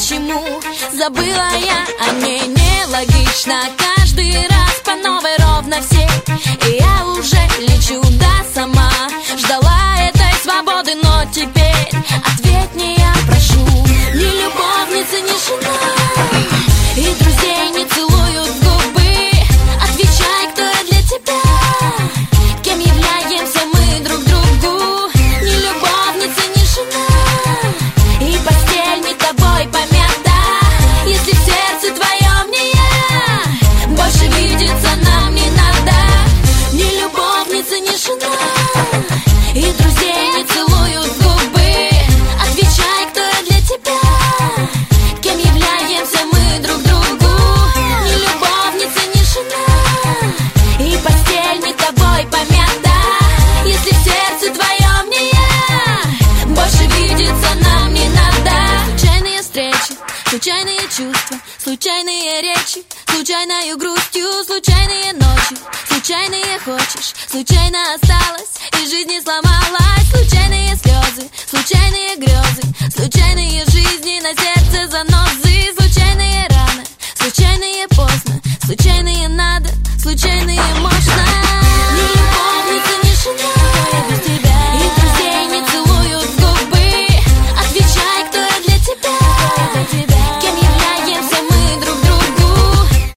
почему забыла я о ней. Нелогично, каждый раз по новой ровно все. И я уже лечу, да, сама ждала этой свободы, но теперь ответ не я прошу. Ни любовница, ни жена, и друзей не целуют в губы. Отвечай, кто я для тебя, кем являемся мы друг другу. Ни любовница, ни жена, и постель не тобой помята. Если в сердце твоем не я, больше видеться нам не надо. Ни любовница, ни жена, и друзей не целуют в губы. Отвечай, кто я для тебя, кем являемся мы друг другу. Ни любовница, ни жена, и постель не тобой помята. Если в сердце твоем не я, больше видеться нам не надо. Случайные встречи, случайные чувства, случайные речи, случайною грустью, случайные ночи, случайные хочешь, случайно осталась, и жизнь не сломалась. Случайно